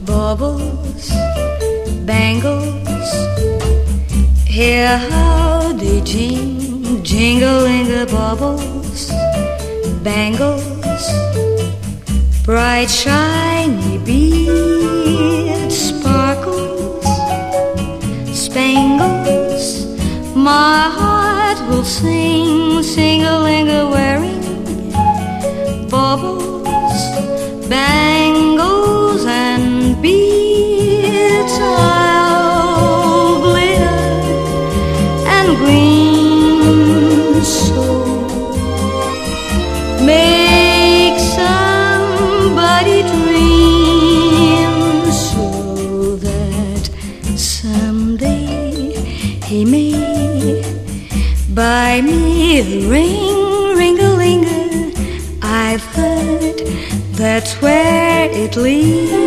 Baubles, bangles, hear how they jingle-lingle. Baubles, bangles, bright shiny beads, sparkles, spangles. My heart will sing, sing-a-ling-a, wearing baubles, bangles, and beads. I'll glitter and green, so make somebody dream, so that someday he may buy me a ring, ring-a-ling-a. I've heard that's where it leads.